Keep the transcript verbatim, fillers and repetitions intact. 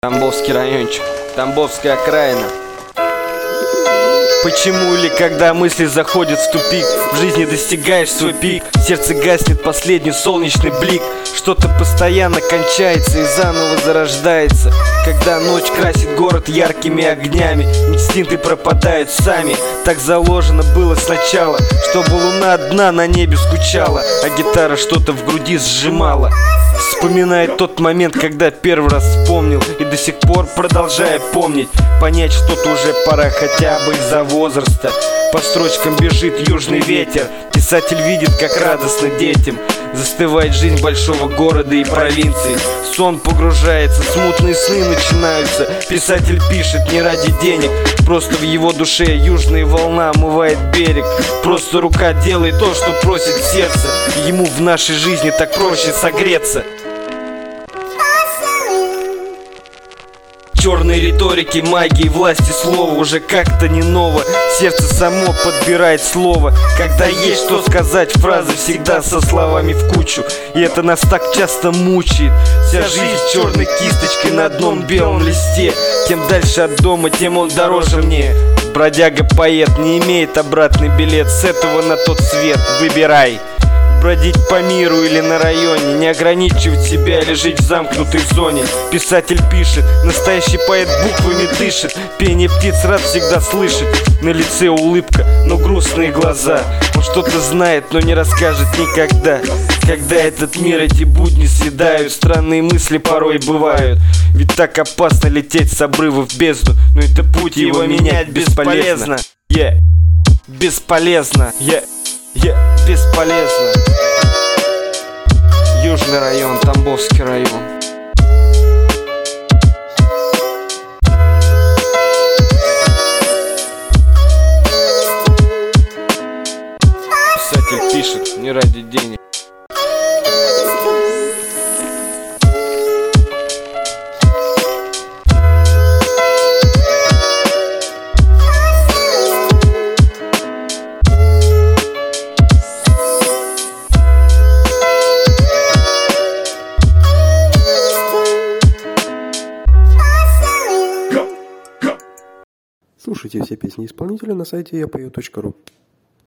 Тамбовский райончик, Тамбовская окраина. Почему или когда мысли заходят в тупик, в жизни достигаешь свой пик, в сердце гаснет последний солнечный блик, что-то постоянно кончается и заново зарождается. Когда ночь красит город яркими огнями, инстинкты пропадают сами. Так заложено было сначала, чтобы луна одна на небе скучала, а гитара что-то в груди сжимала. Вспоминает тот момент, когда первый раз вспомнил, и до сих пор продолжает помнить. Понять что-то уже пора хотя бы из-за возраста. По строчкам бежит южный ветер, писатель видит, как радостно детям застывает жизнь большого города и провинции. Сон погружается, смутные сны начинаются. Писатель пишет не ради денег, просто в его душе южная волна омывает берег. Просто рука делает то, что просит сердце, ему в нашей жизни так проще согреться. Черной риторики, магии, власти слова уже как-то не ново. Сердце само подбирает слово. Когда есть что сказать, фразы всегда со словами в кучу. И это нас так часто мучает. Вся жизнь черной кисточкой на одном белом листе. Тем дальше от дома, тем он дороже мне. Бродяга-поэт не имеет обратный билет. С этого на тот свет выбирай. Бродить по миру или на районе, не ограничивать себя или жить в замкнутой зоне. Писатель пишет, настоящий поэт буквами дышит. Пение птиц рад всегда слышать. На лице улыбка, но грустные глаза. Он что-то знает, но не расскажет никогда. Когда этот мир, эти будни съедают, странные мысли порой бывают. Ведь так опасно лететь с обрыва в бездну, но это путь, его менять бесполезно. Yeah. Бесполезно. Yeah. Yeah. Бесполезно. Южный район, Тамбовский район. Писатель пишет не ради денег. Слушайте все песни исполнителя на сайте я пою точка ру.